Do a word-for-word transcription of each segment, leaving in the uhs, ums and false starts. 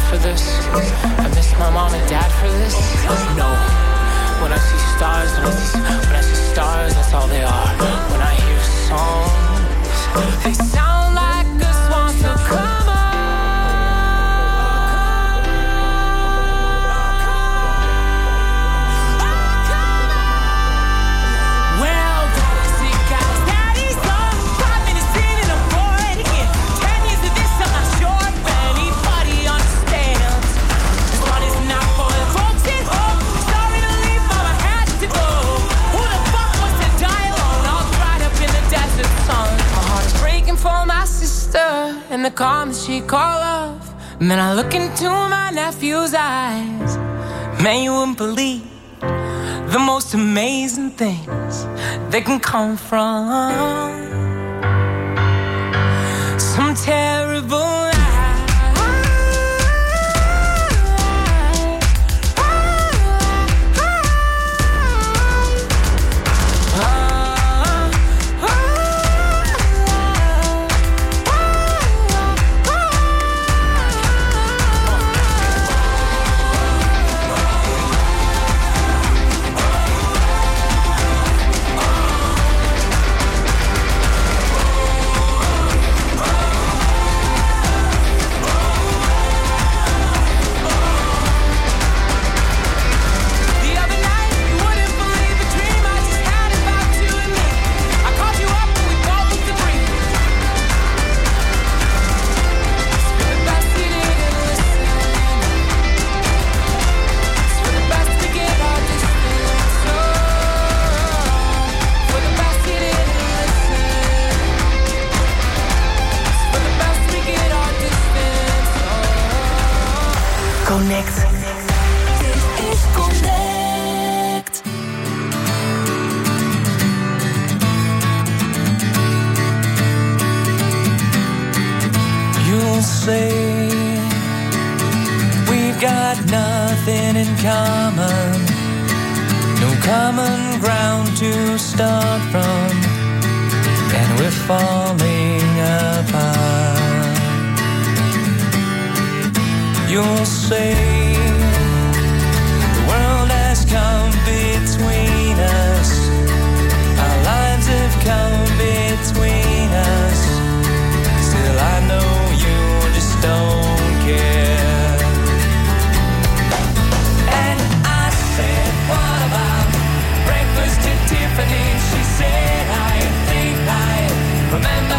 for this? I miss my mom and dad for this? No. When I see stars, when I see, when I see stars, that's all they are. When I hear songs, they sound like a swan to come on. And the calm she call love. And then I look into my nephew's eyes. Man, you wouldn't believe the most amazing things that can come from some terrible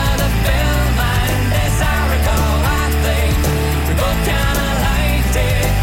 Remember the film, and as I recall, I think we both kinda liked it.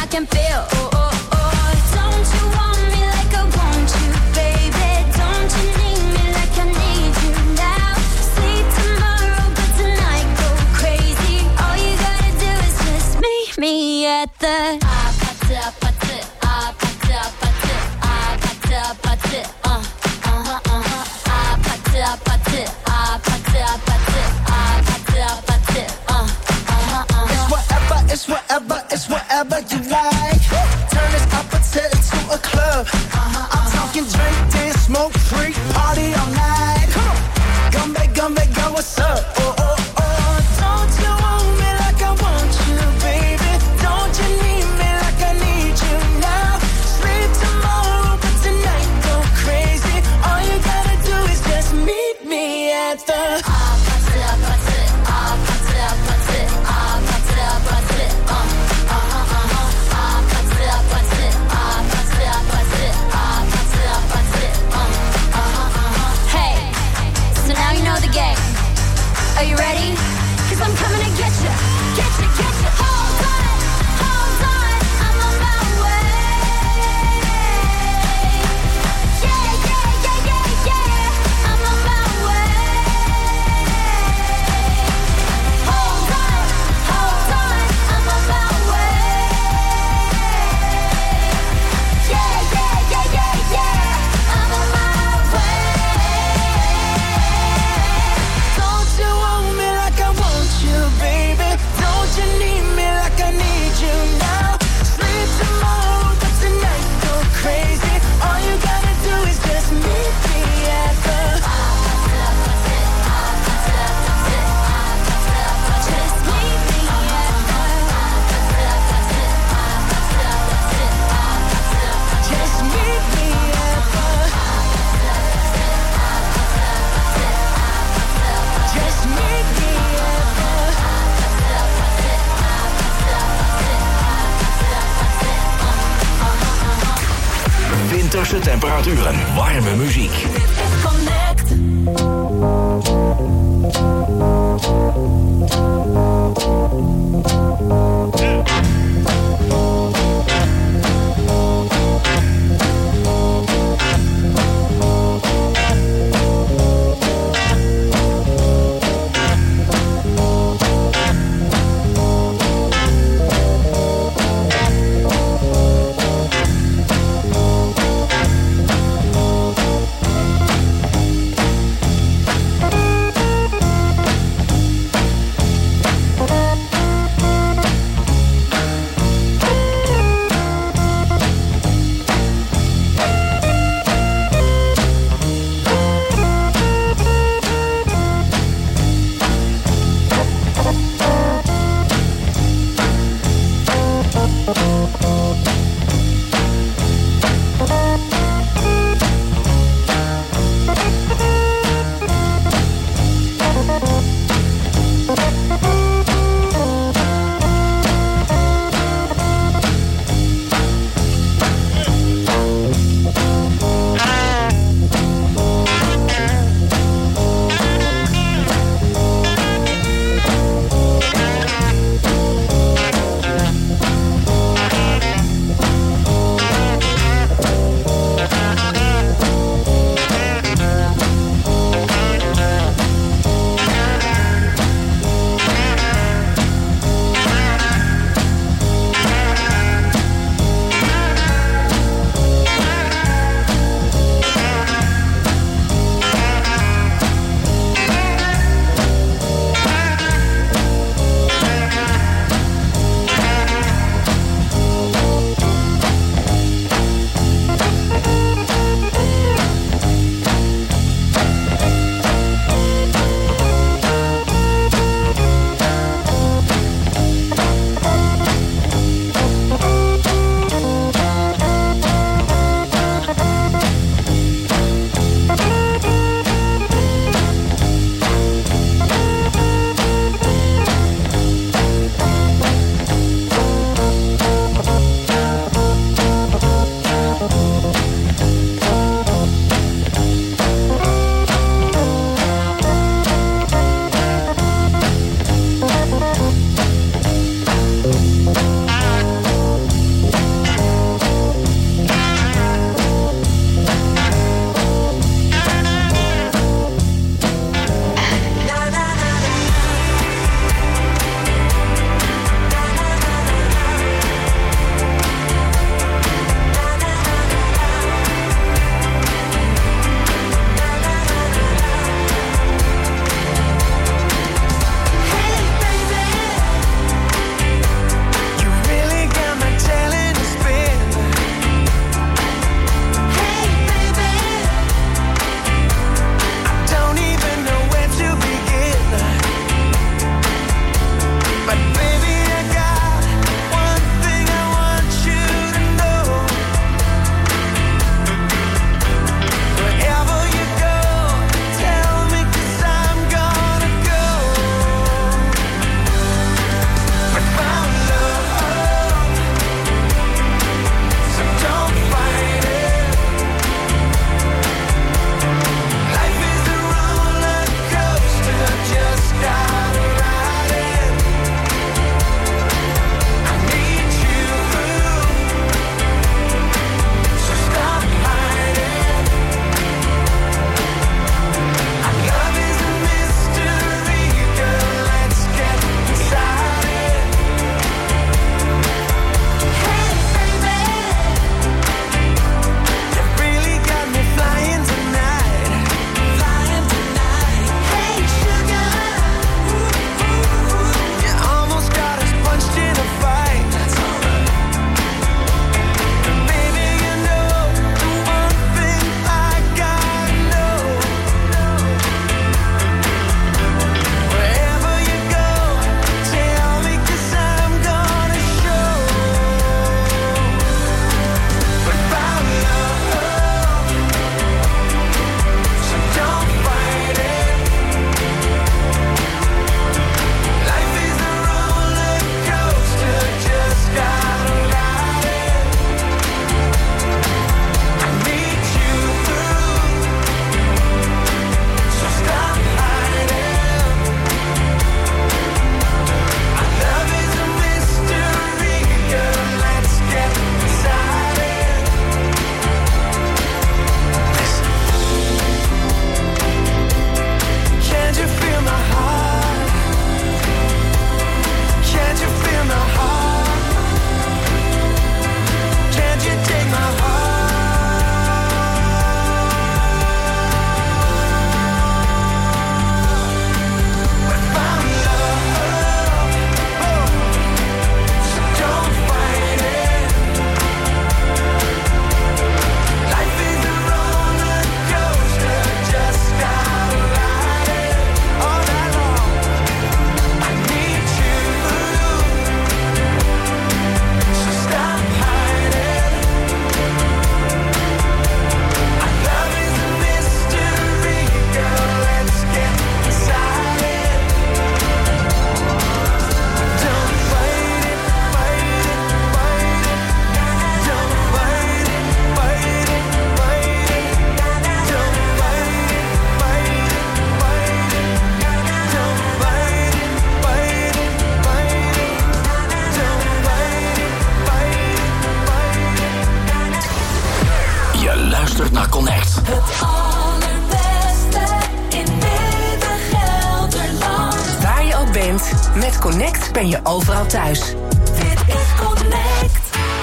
can feel. Oh, oh, oh. Don't you want me like I want you, baby? Don't you need me like I need you now? Sleep tomorrow, but tonight go crazy. All you gotta do is just meet me at the ah, party, party, ah, party, party, ah, party, party, uh, uh-huh, uh-huh, ah, party, party, ah, party, party, ah, party, party, uh, uh-huh, uh-huh. It's whatever, it's whatever, it's whatever you like. Turn this opposite into a club. Uh-huh, I'm talking drink, dance, smoke, freak, party all night. Come on, Gumbe, Gumbe, go, what's up? Oh, oh, oh, don't you want me like I want you, baby? Don't you need me like I need you now? Sleep tomorrow, but tonight go crazy. All you gotta do is just meet me at the ah, party, party, ah, party, party, ah, party, party, uh, uh-huh, uh-huh, ah, party, party, ah, party, party, ah, party, party, uh, uh-huh, uh-huh. Hey, so now you know the game. Are you ready? Cause I'm coming to get you, get you, get you. Hold on, hold on, I'm on my way. Yeah, yeah, yeah, yeah, yeah, I'm on my way. Hold on, hold on, I'm on my way. Yeah, yeah, yeah, yeah, yeah, I'm on my way. Don't you want me like I want you, baby? Don't you need me like I need you now? Sleep tomorrow, but tonight go crazy. All you gotta do is just meet me at the Just meet me at the Just meet me at the Just meet me at Winterse temperaturen, warme muziek. Connect. Met Connect ben je overal thuis. Dit is Connect.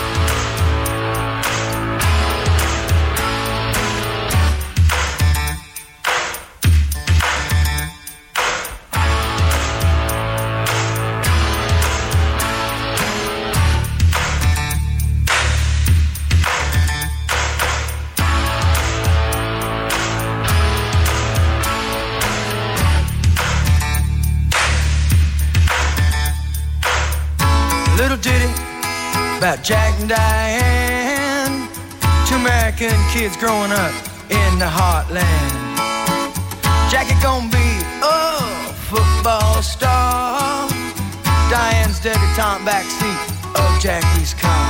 About Jack and Diane, two American kids growing up in the heartland. Jackie gonna be a football star, Diane's debutante backseat of Jackie's car.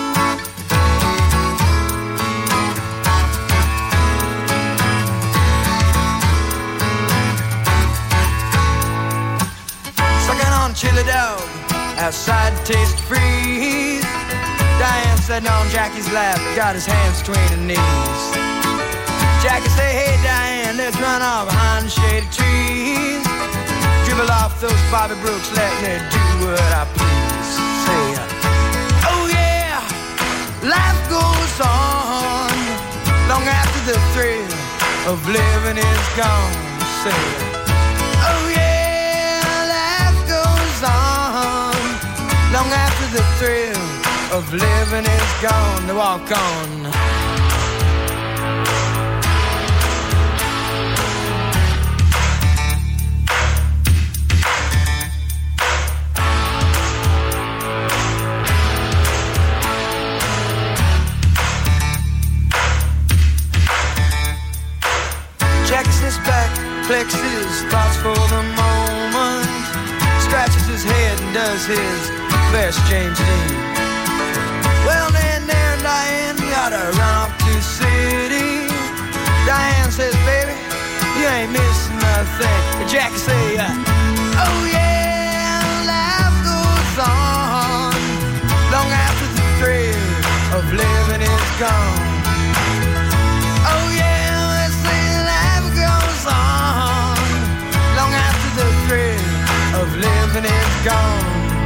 Sucking on chili dog outside Taste Freeze. Diane sitting on Jackie's lap, got his hands between her knees. Jackie say, hey Diane, let's run off behind the shady trees. Dribble off those Bobby Brooks, let me do what I please. Say, oh yeah, life goes on long after the thrill of living is gone. Say, oh yeah, life goes on long after the thrill of living is gone. To walk on. Jackie sits back, flexes thoughts for the moment, scratches his head and does his best James Dean. Well, then there, Diane, gotta run off to the city. Diane says, baby, you ain't missing nothing. And Jackie say, uh, oh yeah, life goes on long after the thrill of living is gone. Oh yeah, let's say life goes on long after the thrill of living is gone.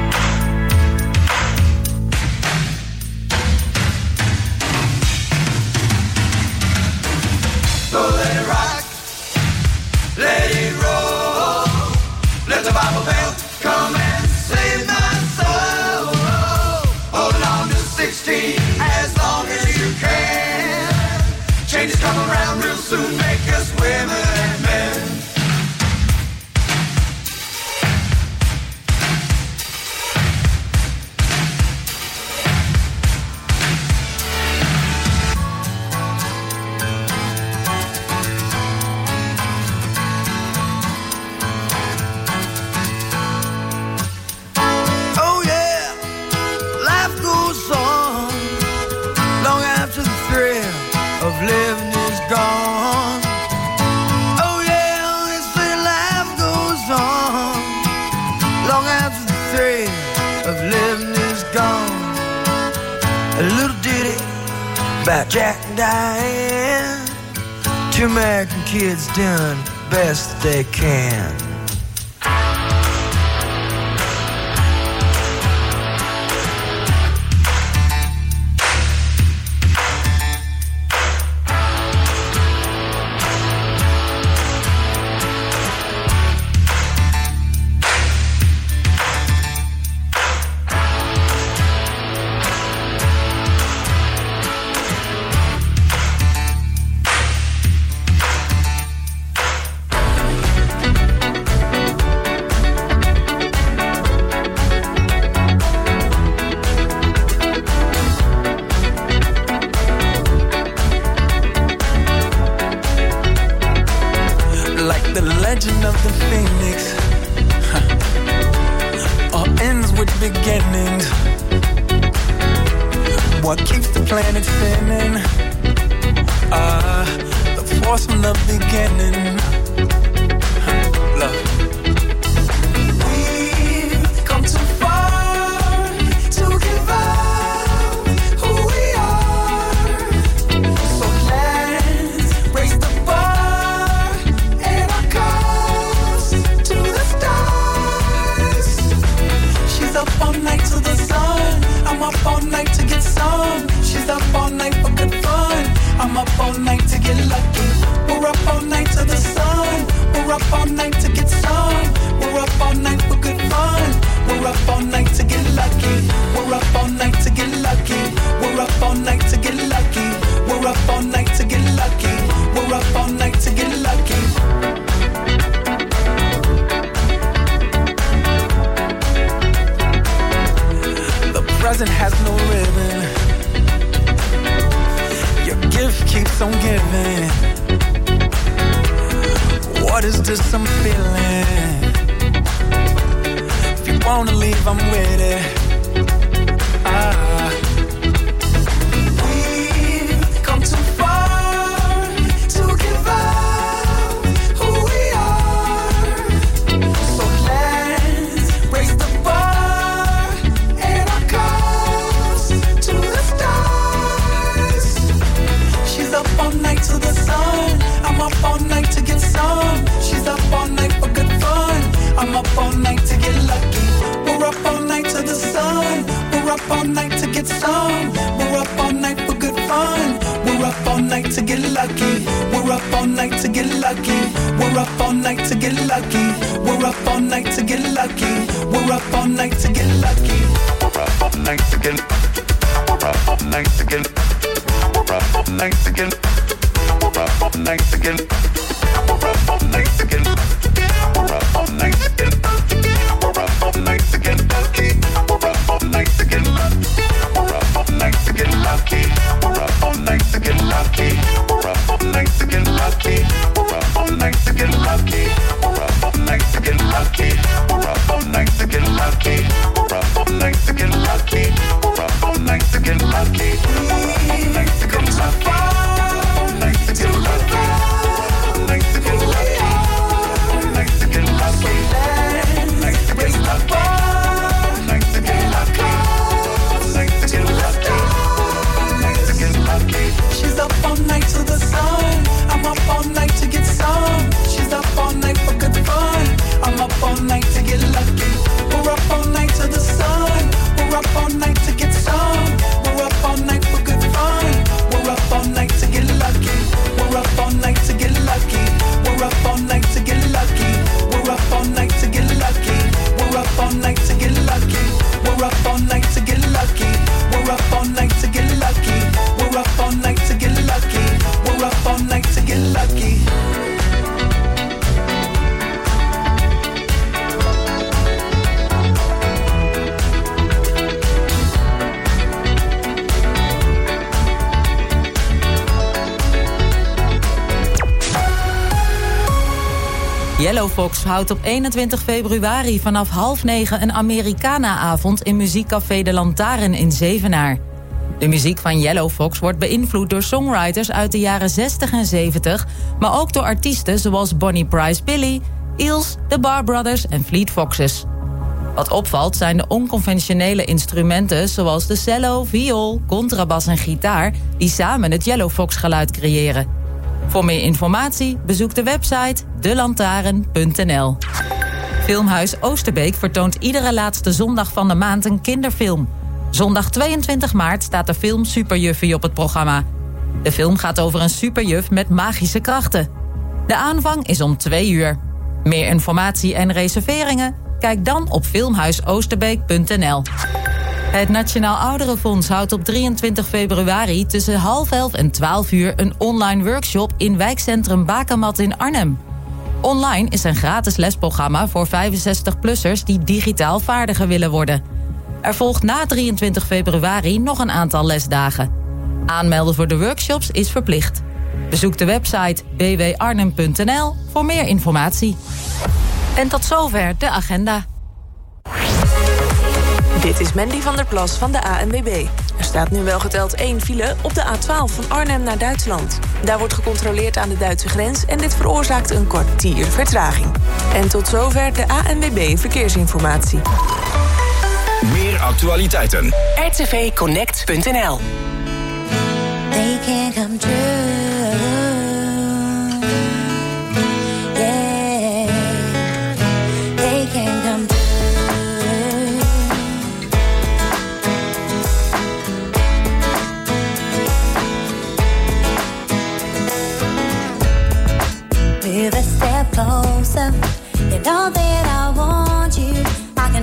So let it rock, let it roll, let the Bible belt come and save my soul. Hold on to sixteen as long as you can. Changes come around real soon, make us women and men. Living is gone. Oh yeah, they say life goes on long after the thrill of living is gone. A little ditty about Jack and Diane, two American kids doing best that they can. She's up all night for good fun. I'm up all night to get lucky. We're up all night to the sun. We're up all night to get some. We're up all night for good fun. We're up all night to get lucky. We're up all night to get lucky. We're up all night to get lucky. We're up all night to get lucky. We're up all night to get lucky. The present has no ribbon. Your gift keeps on giving. What is this I'm feeling? If you wanna leave, I'm with it. Ah. We've come too far to give up who we are. So let's raise the bar and our cups to the stars. She's up all night to the sun. I'm up all night to get some. She's up all night for good fun. I'm up all night to get lucky. We're up all night to the sun. We're up all night to get some. We're up all night for good fun. We're up all night to get lucky. We're up all night to get lucky. We're up all night to get lucky. We're up all night to get lucky. We're up all night to get lucky. We're up all night to get. We're up all night to get. We're up all night to get. We're up all night to get. We're up all night to get. We're up all night to get. We're up all night to get lucky. We're up all night to get lucky. We're up all night to get lucky. We're up all night to get lucky. We're up all night to get lucky. We're up all night to get lucky. We're up all night to get lucky. We're up all night to get lucky. We're up all night to get lucky. We're up all night to get lucky. We're up all night to get lucky. All night to get lucky. All night to get lucky. All night to get lucky. All night to get lucky. All night to get lucky. All night to get lucky. All night to get lucky. She's up all night to the sun. I'm up all night to get some. She's up all night for good fun. I'm up all night to get lucky. We're up all night to the sun. We're up all night to get some. We're up all night for good fun. We're up all night to get lucky. We're up all night to get lucky. We're up all night to get lucky. We're up all night to get lucky. We're up all night to get lucky. We're up all night to get lucky. We're up all night to get lucky. We're up all night to get lucky. We're up all night to get lucky. Yellow Fox houdt op eenentwintig februari vanaf half negen een Americana-avond in muziekcafé De Lantaarn in Zevenaar. De muziek van Yellow Fox wordt beïnvloed door songwriters uit de jaren zestig en zeventig... maar ook door artiesten zoals Bonnie Pryce Billy, Eels, The Bar Brothers en Fleet Foxes. Wat opvalt zijn de onconventionele instrumenten zoals de cello, viool, contrabas en gitaar... die samen het Yellow Fox geluid creëren. Voor meer informatie bezoek de website de lantaarn punt n l. Filmhuis Oosterbeek vertoont iedere laatste zondag van de maand een kinderfilm. Zondag tweeëntwintig maart staat de film Superjuffie op het programma. De film gaat over een superjuf met magische krachten. De aanvang is om twee uur. Meer informatie en reserveringen? Kijk dan op filmhuis oosterbeek punt n l. Het Nationaal Ouderenfonds houdt op drieëntwintig februari tussen half elf en twaalf uur een online workshop in wijkcentrum Bakermat in Arnhem. Online is een gratis lesprogramma voor vijfenzestig-plussers die digitaal vaardiger willen worden. Er volgt na drieëntwintig februari nog een aantal lesdagen. Aanmelden voor de workshops is verplicht. Bezoek de website b w arnhem punt n l voor meer informatie. En tot zover de agenda. Dit is Mandy van der Plas van de A N W B. Er staat nu wel geteld één file op de A twaalf van Arnhem naar Duitsland. Daar wordt gecontroleerd aan de Duitse grens en dit veroorzaakt een kwartier vertraging. En tot zover de A N W B Verkeersinformatie. Meer actualiteiten. r t v connect punt n l. They can't come true. Yeah, they can't come true.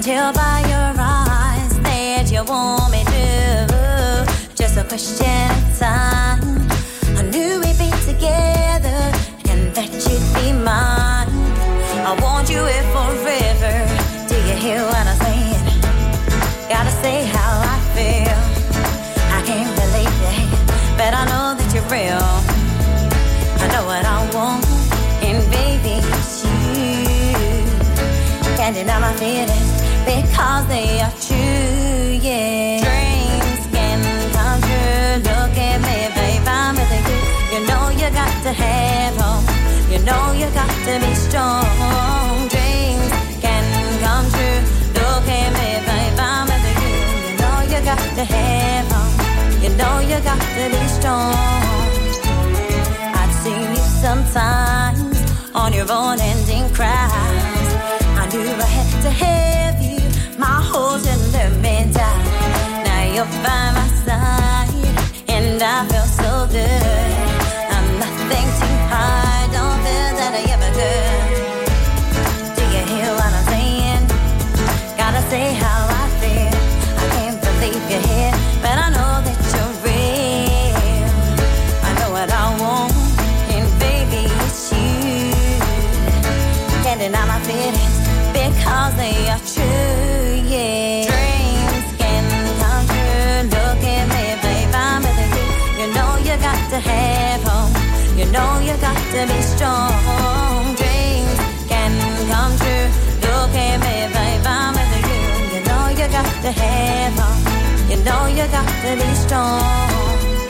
tell by your eyes that you want me to. Just a question of time. I knew we'd be together and that you'd be mine. I want you here forever. Do you hear what I'm saying? Gotta say how I feel. I can't believe it, but I know that you're real. I know what I want, and baby, it's you. Can't deny my feelings because they are true, yeah. Dreams can come true. Look at me, babe, I'm with you. You know you got to have hope. You know you got to be strong. Dreams can come true. Look at me, babe, I'm with you. You know you got to have hope. You know you got to be strong. I've seen you sometimes on your own ending cries. I knew I had to have you. My whole should let me die. Now you're by my side, and I feel so good. I'm nothing too hard. Don't feel that I ever could. Do you hear what I'm saying? Gotta say how I feel. I can't believe you're here, but I know that you're real. I know what I want, and baby, it's you. Can't deny my feelings because they are true, yeah. Dreams can come true. Look at me, babe, I'm with you. You know you got to have hope. You know you got to be strong. Dreams can come true. Look at me, babe, I'm with you. You know you got to have hope. You know you got to be strong.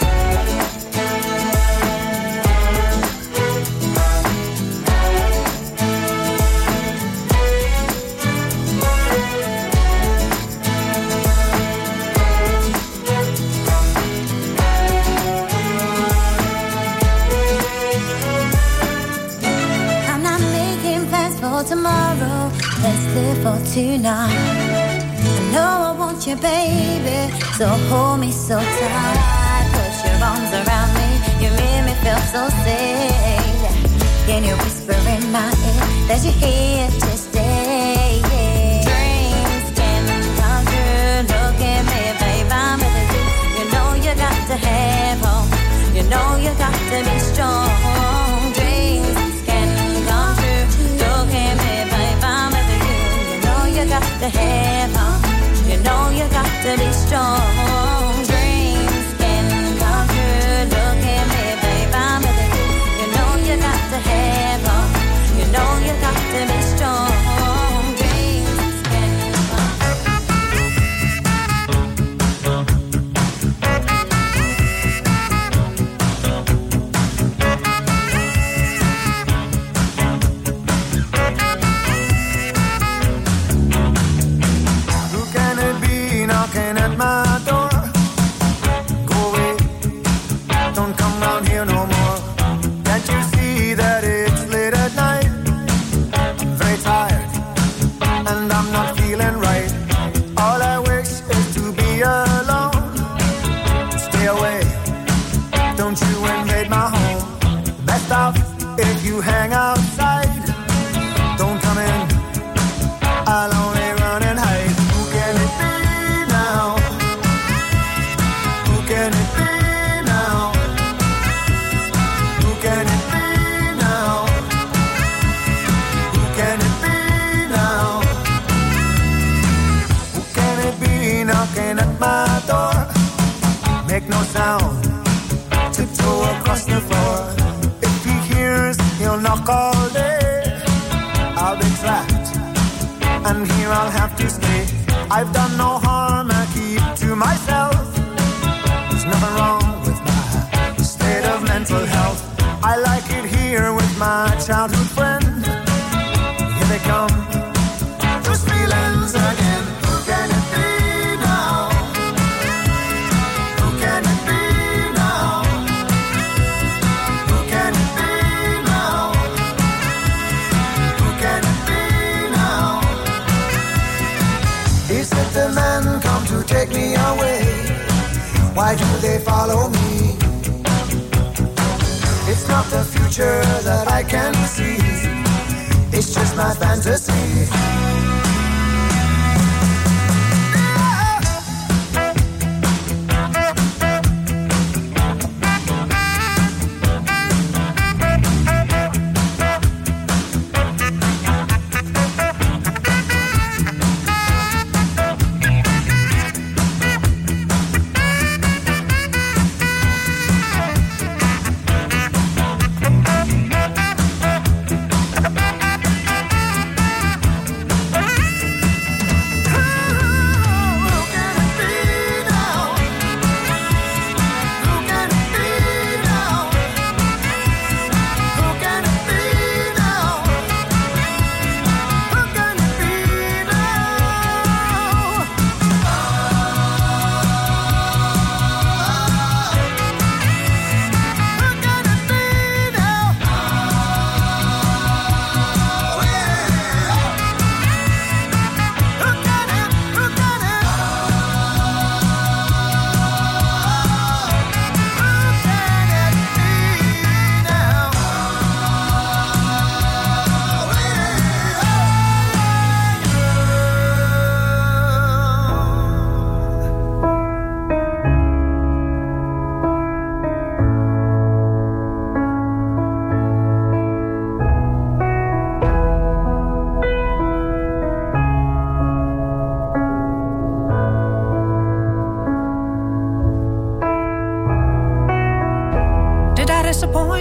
Tomorrow, let's live for tonight. I know I want you, baby, so hold me so tight. Put your arms around me, you make me feel so safe. Can you whisper in my ear that you're here to stay? Yeah. Dreams can come true. Look at me, babe, I'm with you. You know you got to have hope. You know you got to be strong. Dreams can come true. Look at me, babe, I'm with you. You know you got to have hope. You know you got to be strong. Dreams can come true. Look at me, babe, I'm with you. You know you got to have hope. You know you got to be strong. Dreams can knocking at my door. Go away, don't come round here no more. Can't you see that it's late at night? I'm very tired and I'm not feeling right. All I wish is to be alone. Stay away, don't you invade my home. Best off if you hang outside. Don't come in, I'll only run and hide. Who can it be? Knocking at my door, make no sound, tiptoe across the floor. If he hears, he'll knock all day. I'll be trapped, and here I'll have to stay. I've done no harm, I keep to myself. There's nothing wrong with my state of mental health. I like it here with my childhood friend. Here they come, those feelings again. Who can it be? The men come to take me away. Why do they follow me? It's not the future that I can see. It's just my fantasy.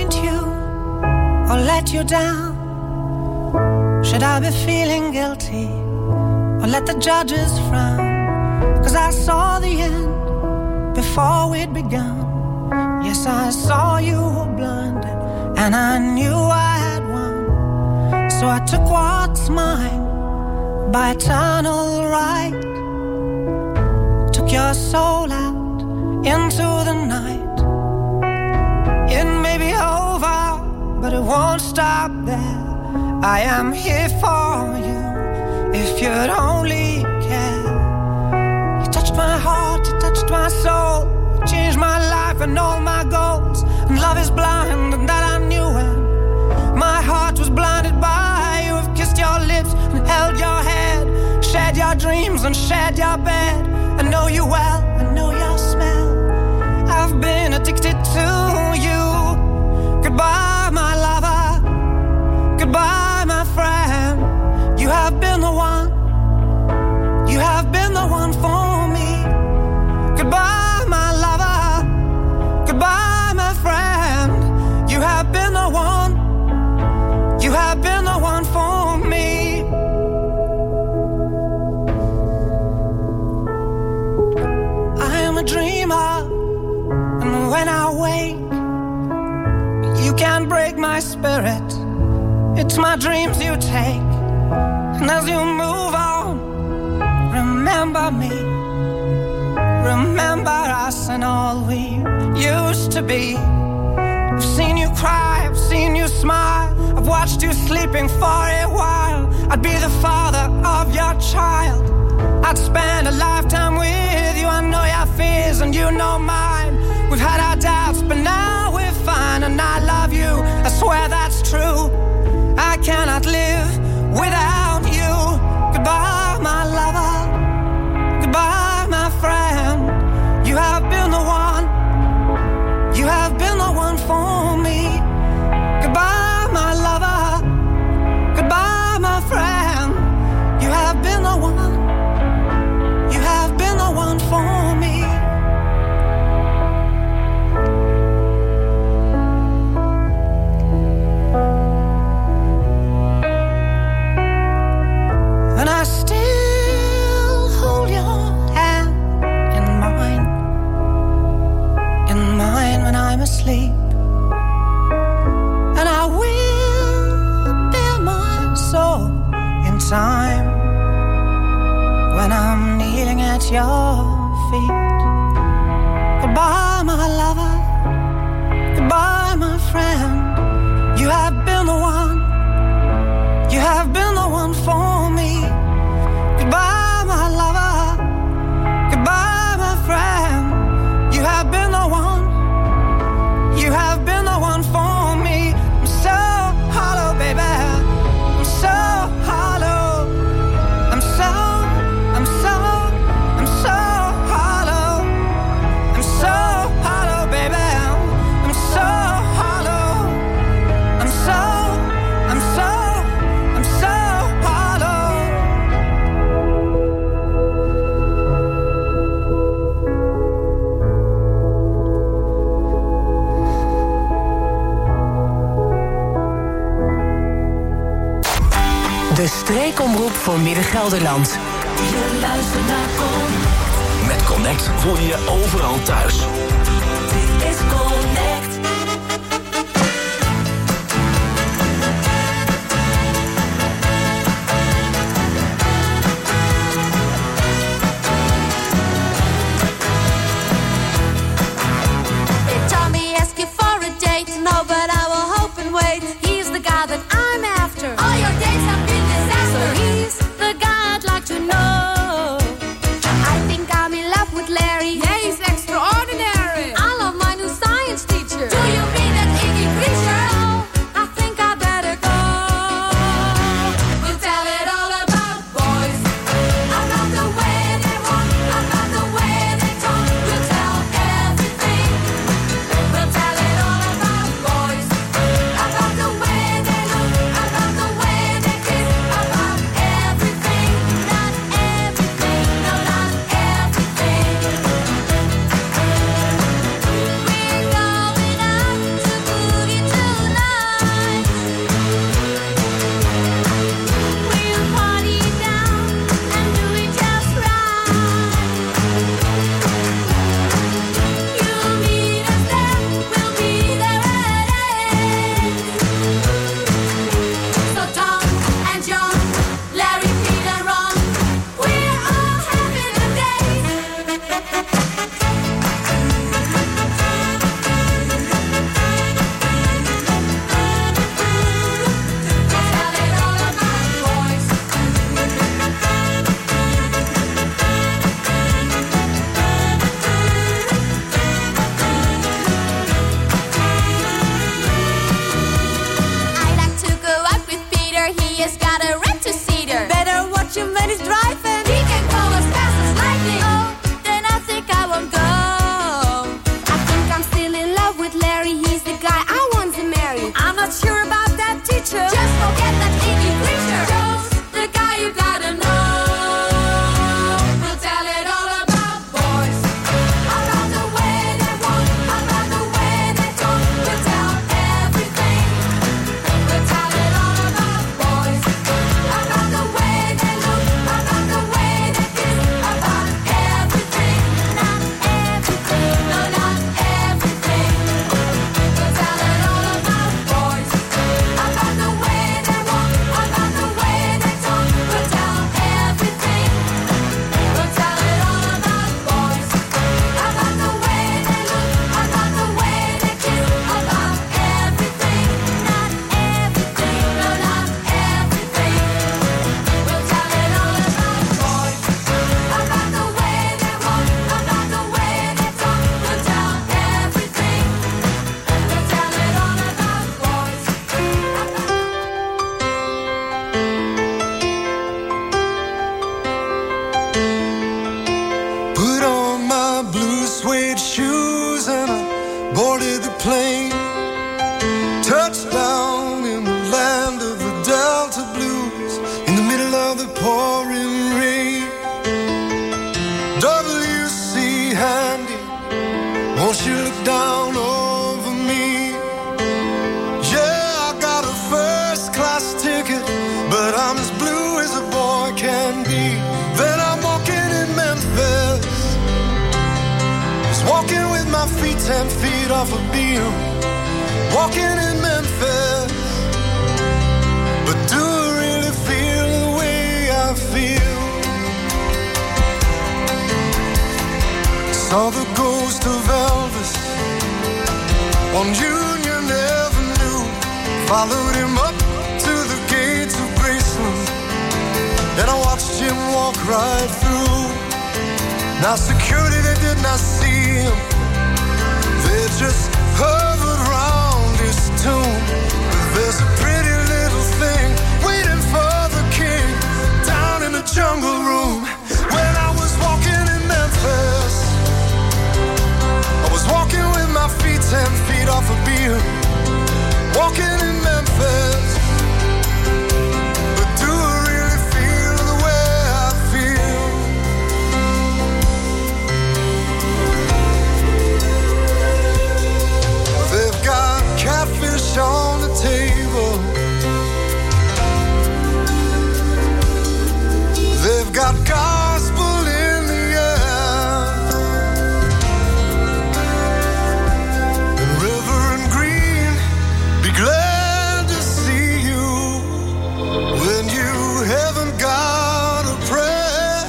disappoint you or let you down? Should I be feeling guilty or let the judges frown? 'Cause I saw the end before we'd begun. Yes, I saw you were blinded and I knew I had won. So I took what's mine by eternal right. Took your soul out into the night. It may be over, but it won't stop there. I am here for you if you'd only care. You touched my heart, you touched my soul, you changed my life and all my goals. And love is blind, and that I knew when my heart was blinded by you. Have kissed your lips and held your head, shared your dreams and shared your bed. I know you well, I know your smell. I've been addicted to you. Goodbye, my lover. Goodbye, my friend. You have been the one. You have been the one for me. Goodbye, my lover. Goodbye, my friend. You have been the one. You have been the one for me. I am a dreamer, and when I wake, you can't break my spirit. It's my dreams you take. And as you move on, remember me. Remember us and all we used to be. I've seen you cry, I've seen you smile, I've watched you sleeping for a while. I'd be the father of your child. I'd spend a lifetime with you. I know your fears and you know mine. We've had our doubts, but now we're fine. And I love you, I swear that's true. I cannot live without you. Goodbye, my lover. Goodbye, my friend. You have been the one. You have been the one for me. Goodbye, my lover. Goodbye, my friend. You have been the one. You have been the one for me. And I still hold your hand in mine, in mine when I'm asleep. And I will bear my soul in time when I'm kneeling at your feet. Goodbye, my lover. Goodbye, my friend. You have been the one. You have been the one for me. Goodbye, my lover. Goodbye, my friend. You have been the one. You have been the one for me. I'm so hollow, baby. I'm so hollow. I'm so, I'm so, I'm so hollow. I'm so hollow, baby. I'm so hollow. I'm so, I'm so, I'm so hollow. De streekomroep voor Midden-Gelderland. Je luistert naar Connect. Met Connect voel je je overal thuis. Dit is Connect. They told me ask you for a date, no, but I will hope and wait. He's the guy that I'm after. All your dates have been disaster. So he's the guy I'd like to know. I think I'm in love with Larry. Yeah, he's extraordinary. shoes and I boarded the plane. Touchdown in the land of the Delta Blues, in the middle of the pouring rain. W C Handy, won't you look down over me? Yeah, I got a first class ticket, but I'm as blue as a boy can be. Then I'm walking in Memphis, just walking with my feet ten feet off a beam. Walking in Memphis, but do I really feel the way I feel? Saw the ghost of Elvis on Union Avenue, followed him up to the gates of Graceland, and I watched him walk right through. Now security, they did not see him, they just hovered around his tomb. There's a pretty little thing waiting for the king down in the jungle room. When I was walking in Memphis, I was walking with my feet ten feet off a beam. Walking in Memphis, but do I really feel the way I feel? They've got catfish on the table, they've got gospel in the air, and Reverend Green, be glad to see you when you haven't got a prayer.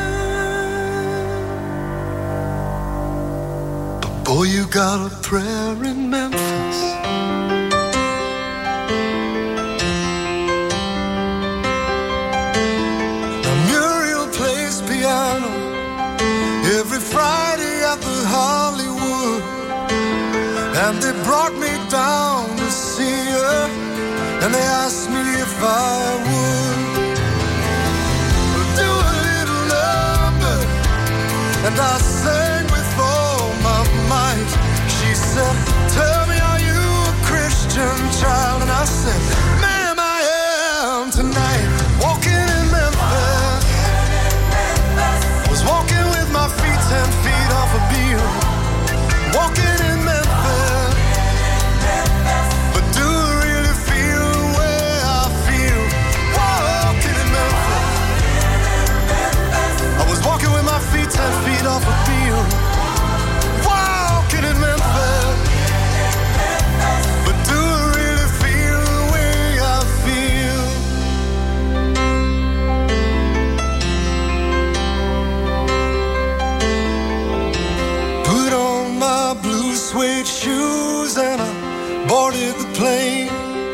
But boy, you got a prayer in Memphis. Now Muriel plays piano every Friday at the Hollywood, and they brought me down to see her, and they asked me if I would do a little number, and I sang with all my might. She said, tell me, are you a Christian child? And I said, ma'am, I am tonight. Walking in Memphis, was walking with my feet ten feet off a beam. Walking in Memphis, but do I really feel the way I feel? Walking in Memphis, I was walking with my feet ten feet off a beam. Walking in Memphis, but do I really feel the way I feel? Put on my blue suede shoes and I boarded the plane.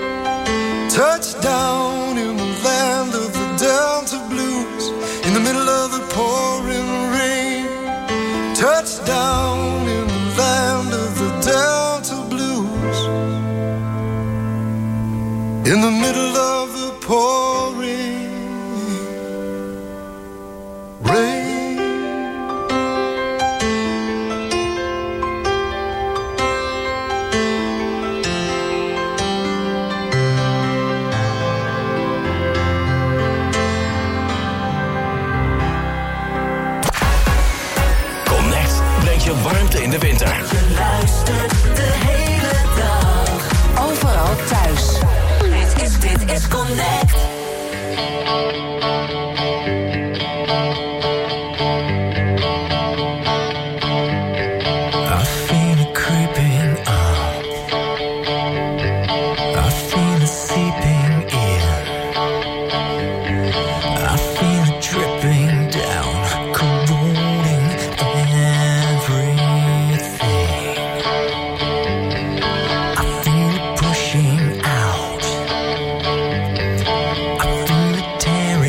Touchdown in the land of the Delta Blues, in the middle of the pouring rain. Touchdown in the land of the Delta Blues, in the middle of the pouring rain. Warmte in de winter. Je luistert de hele dag. Overal thuis. Dit is, dit is Connect. I feel it creeping up, I feel it seeping in, I feel it dripping down, corroding everything. I feel it pushing out, I feel it tearing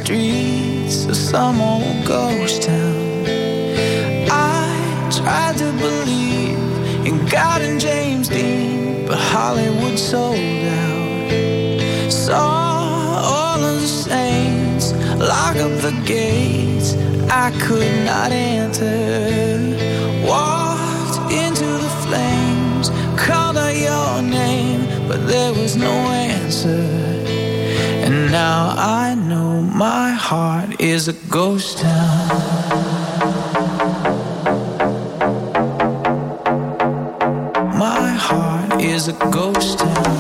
streets of some old ghost town. I tried to believe in God and James Dean, but Hollywood sold out. Saw all of the saints lock up the gates I could not enter. Walked into the flames, called out your name, but there was no answer. And now I know my heart is a ghost town. My heart is a ghost town.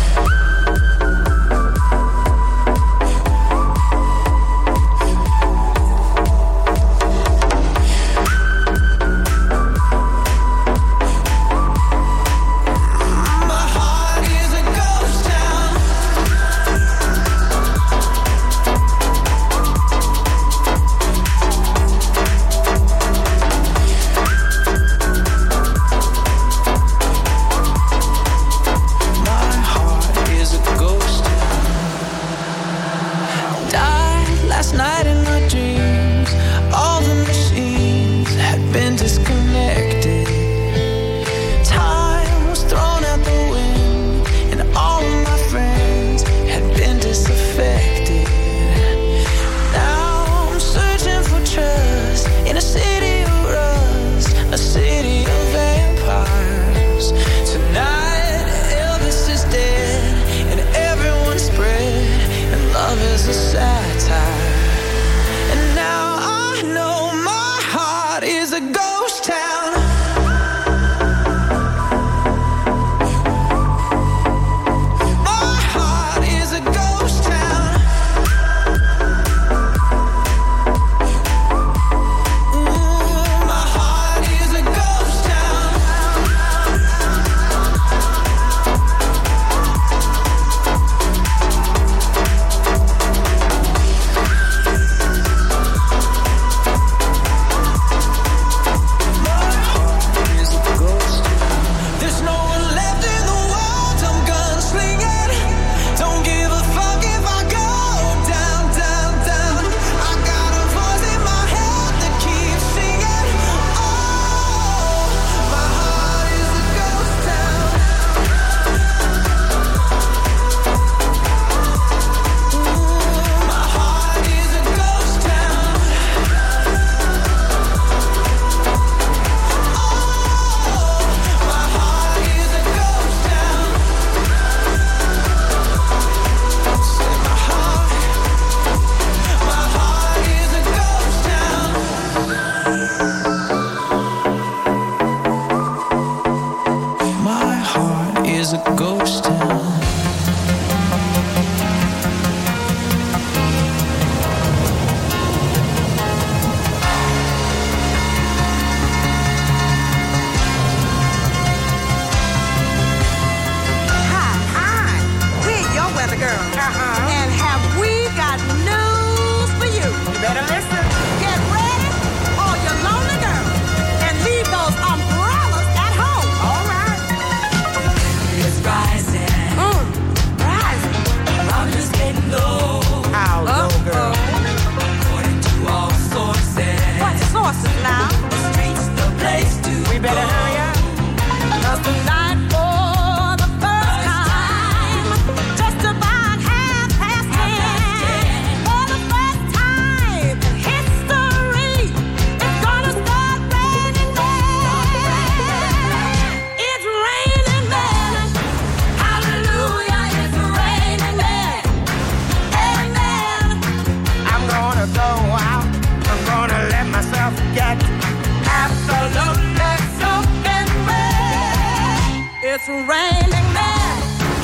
It's raining men.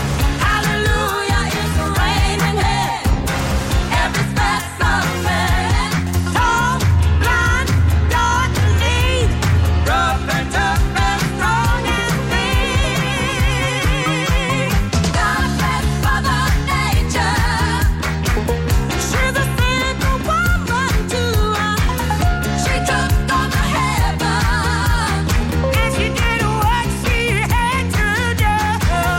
Hallelujah, it's raining men. Every specimen, tall, blind, dark, and lean, rough and tough and strong and mean. God bless Mother Nature. She's a single woman too. She took on the heaven, and she did what she had to do.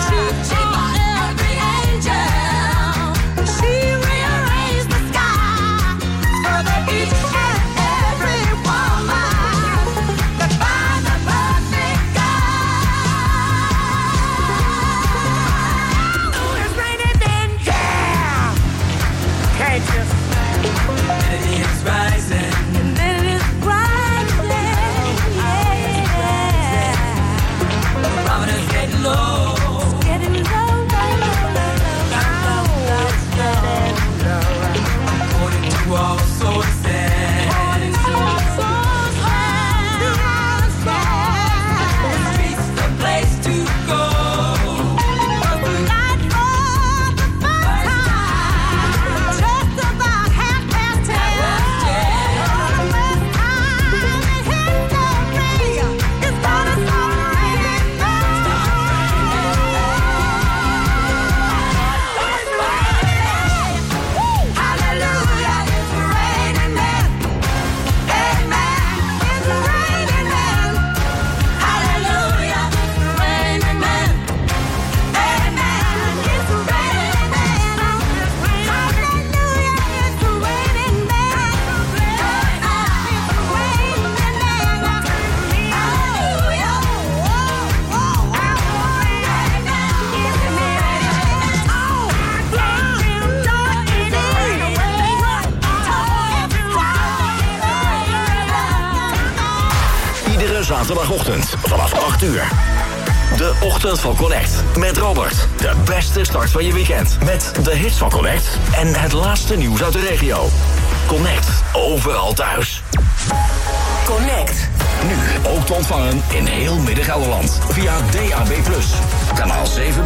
zaterdagochtend vanaf acht uur. De Ochtend van Connect met Robert. De beste start van je weekend. Met de hits van Connect en het laatste nieuws uit de regio. Connect, overal thuis. Connect. Nu ook te ontvangen in heel Midden-Gelderland. Via D A B plus, kanaal zeven B.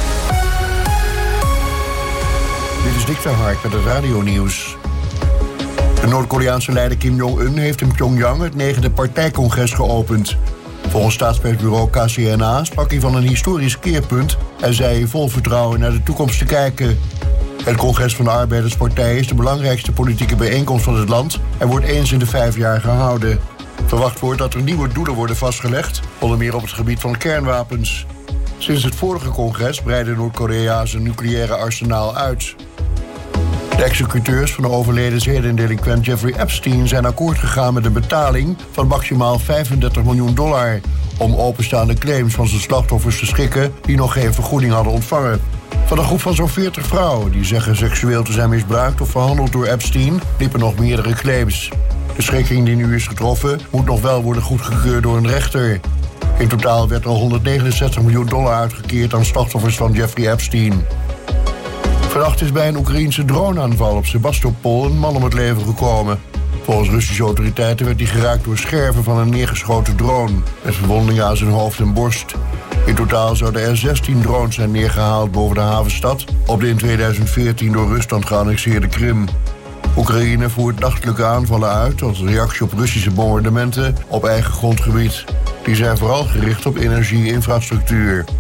Dit is Dick Verhardt met het radionieuws. De Noord-Koreaanse leider Kim Jong-un heeft in Pyongyang het negende partijcongres geopend. Volgens staatspersbureau K C N A sprak hij van een historisch keerpunt en zei hij vol vertrouwen naar de toekomst te kijken. Het congres van de Arbeiderspartij is de belangrijkste politieke bijeenkomst van het land en wordt eens in de vijf jaar gehouden. Verwacht wordt dat er nieuwe doelen worden vastgelegd, onder meer op het gebied van kernwapens. Sinds het vorige congres breidde Noord-Korea zijn nucleaire arsenaal uit. De executeurs van de overleden zedendelinquent Jeffrey Epstein zijn akkoord gegaan met een betaling van maximaal vijfendertig miljoen dollar... om openstaande claims van zijn slachtoffers te schikken die nog geen vergoeding hadden ontvangen. Van een groep van zo'n veertig vrouwen die zeggen seksueel te zijn misbruikt of verhandeld door Epstein liepen nog meerdere claims. De schikking die nu is getroffen moet nog wel worden goedgekeurd door een rechter. In totaal werd al honderdnegenenzestig miljoen dollar uitgekeerd aan slachtoffers van Jeffrey Epstein. Vannacht is bij een Oekraïense droneaanval op Sebastopol een man om het leven gekomen. Volgens Russische autoriteiten werd hij geraakt door scherven van een neergeschoten drone, met verwondingen aan zijn hoofd en borst. In totaal zouden er zestien drones zijn neergehaald boven de havenstad op de in tweeduizend veertien door Rusland geannexeerde Krim. Oekraïne voert nachtelijke aanvallen uit als reactie op Russische bombardementen op eigen grondgebied. Die zijn vooral gericht op energie-infrastructuur.